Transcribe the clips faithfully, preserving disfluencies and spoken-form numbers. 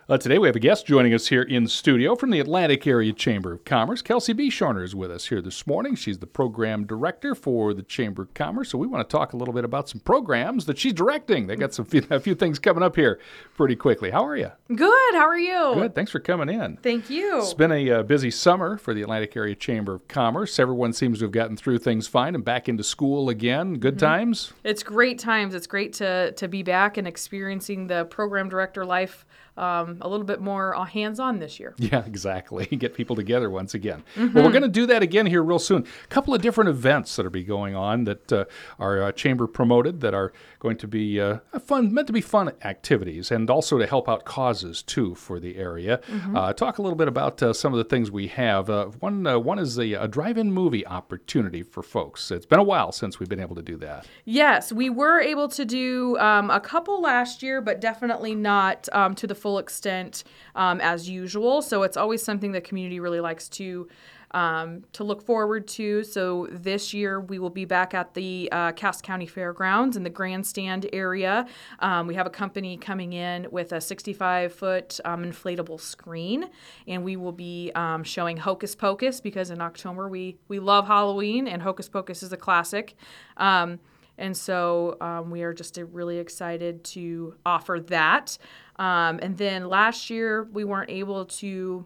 Uh, today we have a guest joining us here in studio from the Atlantic Area Chamber of Commerce. Kelsey B. Shorner is with us here this morning. She's the program director for the Chamber of Commerce. So we want to talk a little bit about some programs that she's directing. They got some a few things coming up here pretty quickly. How are you? Good. How are you? Good. Thanks for coming in. Thank you. It's been a uh, busy summer for the Atlantic Area Chamber of Commerce. Everyone seems to have gotten through things fine and back into school again. Good mm-hmm. times? It's great times. It's great to to be back and experiencing the program director life Um, a little bit more uh, hands-on this year. Yeah, exactly. Get people together once again. Mm-hmm. Well, we're going to do that again here real soon. A couple of different events that will be going on that uh, are uh, chamber promoted that are going to be uh, fun, meant to be fun activities, and also to help out causes too for the area. Mm-hmm. Uh, talk a little bit about uh, some of the things we have. Uh, one uh, one is a, a drive-in movie opportunity for folks. It's been a while since we've been able to do that. Yes, we were able to do um, a couple last year, but definitely not um, to the full extent um, as usual. So it's always something the community really likes to um, to look forward to. So this year we will be back at the uh, Cass County Fairgrounds in the grandstand area. Um, we have a company coming in with a sixty-five foot um, inflatable screen, and we will be um, showing Hocus Pocus because in October we we love Halloween, and Hocus Pocus is a classic. Um, And so um, we are just really excited to offer that. Um, and then last year, we weren't able to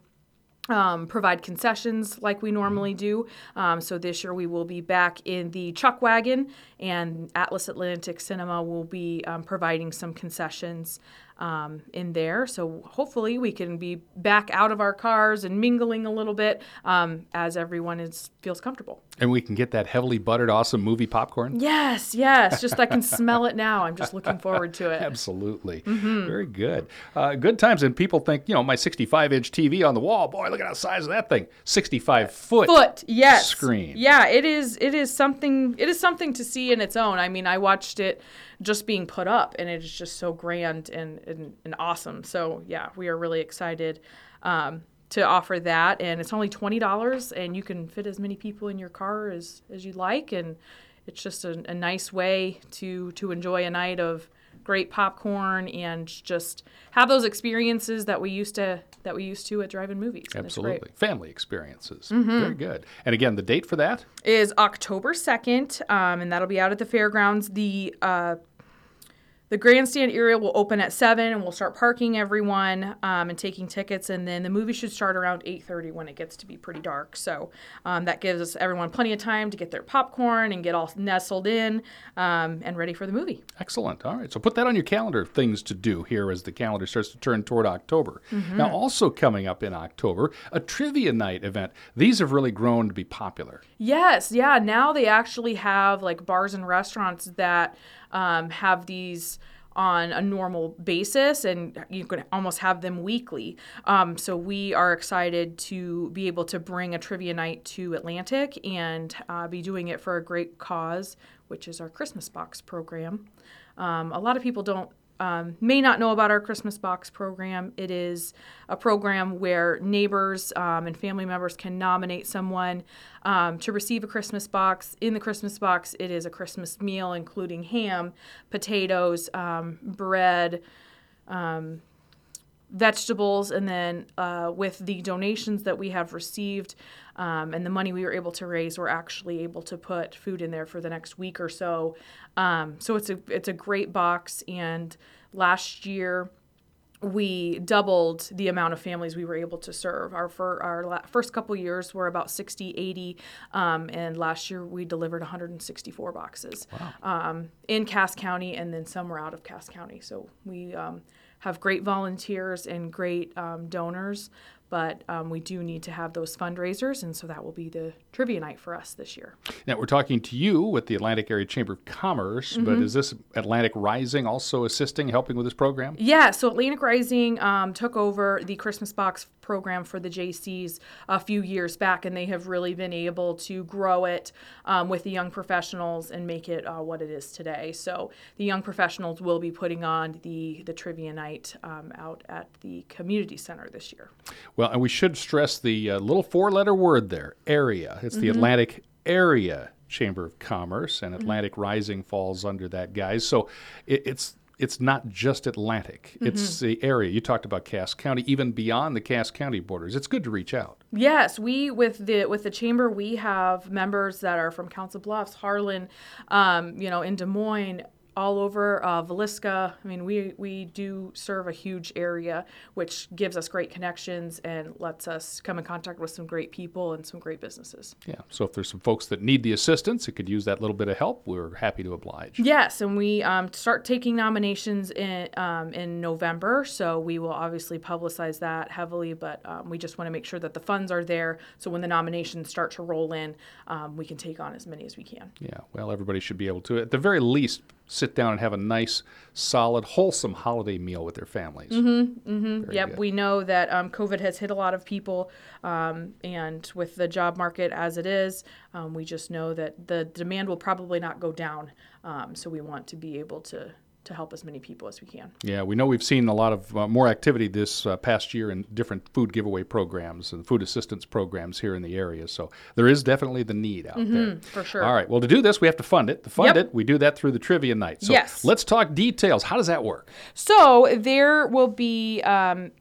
um, provide concessions like we normally do. Um, so this year, we will be back in the Chuck Wagon, and Atlas Atlantic Cinema will be um, providing some concessions Um, in there. So hopefully we can be back out of our cars and mingling a little bit um, as everyone is feels comfortable. And we can get that heavily buttered, awesome movie popcorn? Yes, yes. Just I can smell it now. I'm just looking forward to it. Absolutely. Mm-hmm. Very good. Uh, good times. And people think, you know, my sixty-five inch T V on the wall, boy, look at the size of that thing. sixty-five foot Foot, yes. Screen. Yeah, it is It is something It is something to see in its own. I mean, I watched it just being put up, and it is just so grand and, and, and awesome. So, yeah, we are really excited um, to offer that. And it's only twenty dollars, and you can fit as many people in your car as, as you like. And it's just a, a nice way to, to enjoy a night of great popcorn and just have those experiences that we used to that we used to at drive-in movies. Absolutely. Family experiences. Mm-hmm. Very good. And again, the date for that? Is October second, um, and that'll be out at the fairgrounds. The uh, The grandstand area will open at seven, and we'll start parking everyone um, and taking tickets. And then the movie should start around eight thirty when it gets to be pretty dark. So um, that gives us everyone plenty of time to get their popcorn and get all nestled in um, and ready for the movie. Excellent. All right. So put that on your calendar, things to do here as the calendar starts to turn toward October. Mm-hmm. Now, also coming up in October, a trivia night event. These have really grown to be popular. Yes. Yeah. Now they actually have like bars and restaurants that Um, have these on a normal basis, and you could almost have them weekly. Um, so we are excited to be able to bring a trivia night to Atlantic and uh, be doing it for a great cause, which is our Christmas Box program. Um, a lot of people don't Um, may not know about our Christmas Box program. It is a program where neighbors um, and family members can nominate someone um, to receive a Christmas box. In the Christmas box, it is a Christmas meal, including ham, potatoes, um, bread, um, vegetables, and then uh, with the donations that we have received um, and the money we were able to raise, we're actually able to put food in there for the next week or so. Um, so it's a it's a great box, and last year we doubled the amount of families we were able to serve. Our for our la- first couple years were about sixty, eighty, um, and last year we delivered one hundred sixty-four boxes. Wow. um, in Cass County, and then some were out of Cass County. So we um, have great volunteers and great um, donors, but um, we do need to have those fundraisers, and so that will be the trivia night for us this year. Now, we're talking to you with the Atlantic Area Chamber of Commerce, mm-hmm. but is this Atlantic Rising also assisting, helping with this program? Yeah, so Atlantic Rising um, took over the Christmas Box program for the J Cs a few years back, and they have really been able to grow it um, with the young professionals and make it uh, what it is today. So the young professionals will be putting on the, the trivia night um, out at the community center this year. Well, and we should stress the uh, little four-letter word there, area. It's the mm-hmm. Atlantic Area Chamber of Commerce, and Atlantic mm-hmm. Rising falls under that, guys. So it, it's it's not just Atlantic. Mm-hmm. It's the area. You talked about Cass County, even beyond the Cass County borders. It's good to reach out. Yes, we with the with the chamber, we have members that are from Council Bluffs, Harlan, um, you know, in Des Moines, all over uh, Villisca. I mean, we we do serve a huge area, which gives us great connections and lets us come in contact with some great people and some great businesses. Yeah. So if there's some folks that need the assistance, it could use that little bit of help, we're happy to oblige. Yes, and we um, start taking nominations in um, in November, so we will obviously publicize that heavily. But um, we just want to make sure that the funds are there, so when the nominations start to roll in, um, we can take on as many as we can. Yeah. Well, everybody should be able to, at the very least, sit down and have a nice, solid, wholesome holiday meal with their families. Mm-hmm, mm-hmm. Yep, good. We know that um, COVID has hit a lot of people, um, and with the job market as it is, um, we just know that the demand will probably not go down. Um, so we want to be able to to help as many people as we can. Yeah, we know we've seen a lot of uh, more activity this uh, past year in different food giveaway programs and food assistance programs here in the area. So there is definitely the need out mm-hmm, there. For sure. All right. Well, to do this, we have to fund it. To fund Yep. it, we do that through the trivia night. So Yes. let's talk details. How does that work? So there will be um,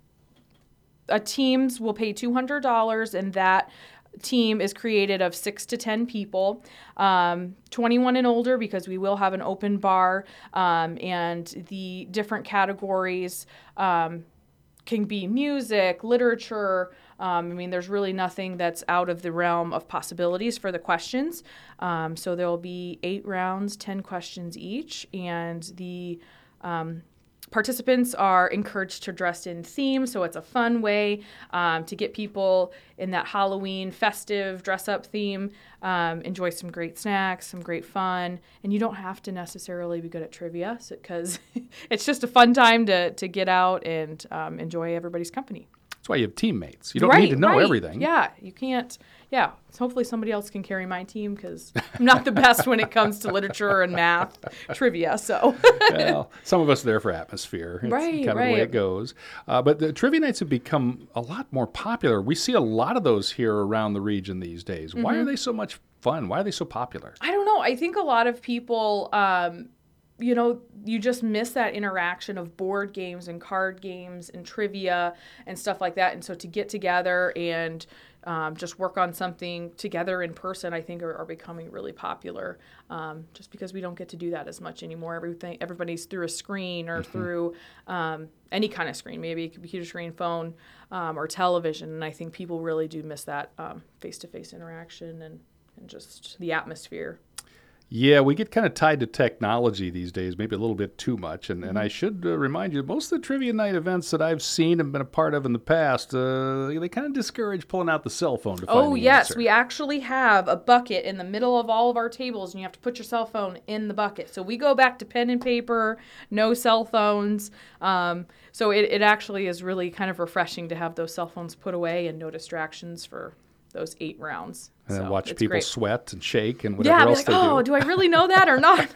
a teams will pay two hundred dollars, and that team is created of six to ten people, um, twenty-one and older, because we will have an open bar, um, and the different categories um, can be music, literature. Um, I mean, there's really nothing that's out of the realm of possibilities for the questions. Um, so there will be eight rounds, ten questions each, and the um, participants are encouraged to dress in theme, so it's a fun way um, to get people in that Halloween festive dress-up theme, um, enjoy some great snacks, some great fun, and you don't have to necessarily be good at trivia, because so, it's just a fun time to, to get out and um, enjoy everybody's company. That's why you have teammates. You don't right, need to know right. everything. Yeah, you can't. Yeah, so hopefully somebody else can carry my team, because I'm not the best when it comes to literature and math trivia. So well, some of us are there for atmosphere. It's right, kind of right. the way it goes. Uh, but the trivia nights have become a lot more popular. We see a lot of those here around the region these days. Mm-hmm. Why are they so much fun? Why are they so popular? I don't know. I think a lot of people, um, you know, you just miss that interaction of board games and card games and trivia and stuff like that. And so to get together and um, just work on something together in person, I think are, are becoming really popular, um, just because we don't get to do that as much anymore. Everything, everybody's through a screen or mm-hmm. through um, any kind of screen, maybe a computer screen, phone, um, or television. And I think people really do miss that um, face-to-face interaction and, and just the atmosphere. Yeah, we get kind of tied to technology these days, maybe a little bit too much. And, mm-hmm. and I should uh, remind you, most of the trivia night events that I've seen and been a part of in the past, uh, they kind of discourage pulling out the cell phone to find Oh, the yes. answer. We actually have a bucket in the middle of all of our tables, and you have to put your cell phone in the bucket. So we go back to pen and paper, no cell phones. Um, so it, it actually is really kind of refreshing to have those cell phones put away and no distractions for those eight rounds. And then so watch people great. sweat and shake and whatever yeah, else like, they oh, do. do I really know that or not?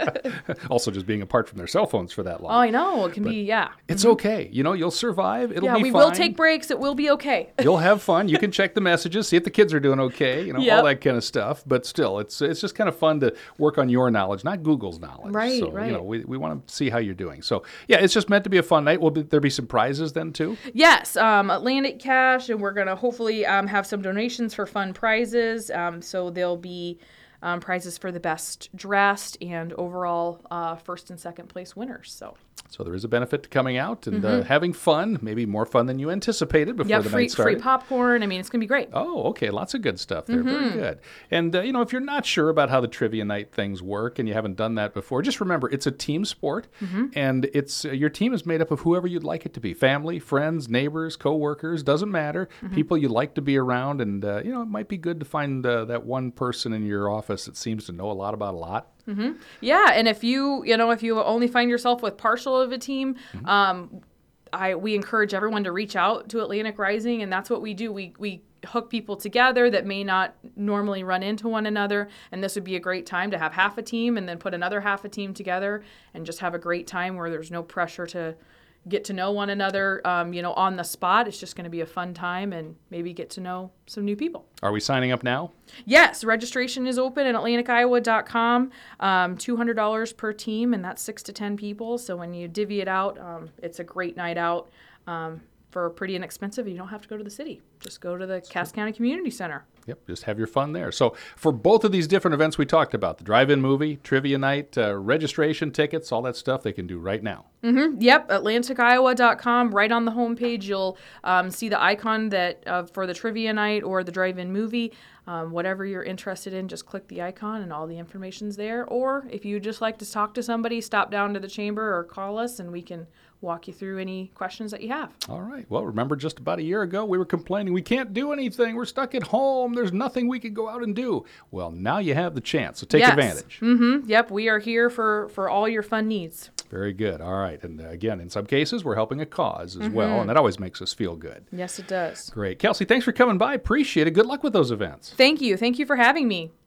Also, just being apart from their cell phones for that long. Oh, I know. It can but be, yeah. It's mm-hmm. okay. You know, you'll survive. It'll yeah, be we fine. will take breaks. It will be okay. You'll have fun. You can check the messages, see if the kids are doing okay, you know, yep. all that kind of stuff. But still, it's it's just kind of fun to work on your knowledge, not Google's knowledge. Right, so, right. you know, we, we want to see how you're doing. So, yeah, it's just meant to be a fun night. Will be, there be some prizes then, too? Yes, um, Atlantic Cash, and we're going to hopefully um, have some donations for fun prizes. Um, so there'll be um, prizes for the best dressed and overall uh, first and second place winners. So. So there is a benefit to coming out and mm-hmm. uh, having fun, maybe more fun than you anticipated before yep, the free, night started. free popcorn. I mean, it's going to be great. Oh, okay. Lots of good stuff there. Mm-hmm. Very good. And, uh, you know, if you're not sure about how the trivia night things work and you haven't done that before, just remember it's a team sport, mm-hmm. and it's uh, your team is made up of whoever you'd like it to be. Family, friends, neighbors, coworkers, doesn't matter. Mm-hmm. People you like to be around. And, uh, you know, it might be good to find uh, that one person in your office that seems to know a lot about a lot. Mm-hmm. Yeah, and if you, you know, if you only find yourself with partial of a team, mm-hmm. um, I we encourage everyone to reach out to Atlantic Rising, and that's what we do. We we hook people together that may not normally run into one another, and this would be a great time to have half a team and then put another half a team together and just have a great time where there's no pressure to, get to know one another, um, you know, on the spot. It's just going to be a fun time and maybe get to know some new people. Are we signing up now? Yes, registration is open at atlantic iowa dot com. Um, two hundred dollars per team, and that's six to ten people. So when you divvy it out, um, it's a great night out um, for pretty inexpensive. You don't have to go to the city. Just go to the Cass County Community Center. Yep, just have your fun there. So for both of these different events we talked about, the drive-in movie, trivia night, uh, registration tickets, all that stuff they can do right now. Mm-hmm. Yep, atlantic iowa dot com. Right on the homepage, you'll um, see the icon that uh, for the trivia night or the drive-in movie. Um, whatever you're interested in, just click the icon and all the information's there. Or if you just like to talk to somebody, stop down to the chamber or call us and we can walk you through any questions that you have. All right. Well, remember just about a year ago we were complaining we can't do anything. We're stuck at home. There's nothing we could go out and do. Well, now you have the chance, so take yes. advantage. Mm-hmm. Yep, we are here for, for all your fun needs. Very good. All right. And uh, again, in some cases, we're helping a cause as mm-hmm. well, and that always makes us feel good. Yes, it does. Great. Kelsey, thanks for coming by. Appreciate it. Good luck with those events. Thank you. Thank you for having me.